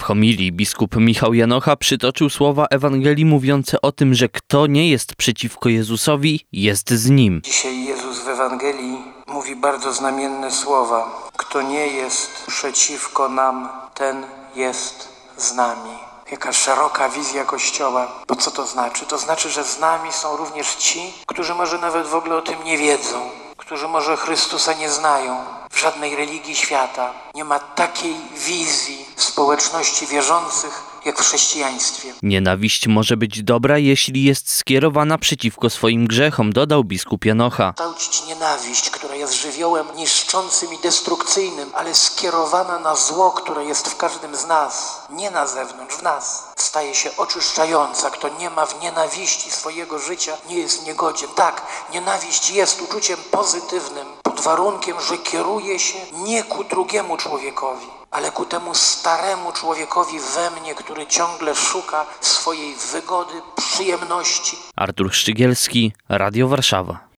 homilii biskup Michał Janocha przytoczył słowa Ewangelii mówiące o tym, że kto nie jest przeciwko Jezusowi, jest z Nim. Dzisiaj Jezus w Ewangelii mówi bardzo znamienne słowa. Kto nie jest przeciwko nam, ten jest z nami. Jaka szeroka wizja Kościoła. Bo co to znaczy? To znaczy, że z nami są również ci, którzy może nawet w ogóle o tym nie wiedzą, którzy może Chrystusa nie znają. W żadnej religii świata nie ma takiej wizji społeczności wierzących jak w chrześcijaństwie. Nienawiść może być dobra, jeśli jest skierowana przeciwko swoim grzechom, dodał biskup Janocha. Kształcić nienawiść, która jest żywiołem niszczącym i destrukcyjnym, ale skierowana na zło, które jest w każdym z nas, nie na zewnątrz, w nas, staje się oczyszczająca. Kto nie ma w nienawiści swojego życia, nie jest niegodzien. Tak, nienawiść jest uczuciem pozytywnym, pod warunkiem, że kieruje się nie ku drugiemu człowiekowi, ale ku temu staremu człowiekowi we mnie, który ciągle szuka swojej wygody, przyjemności. Artur Szczygielski, Radio Warszawa.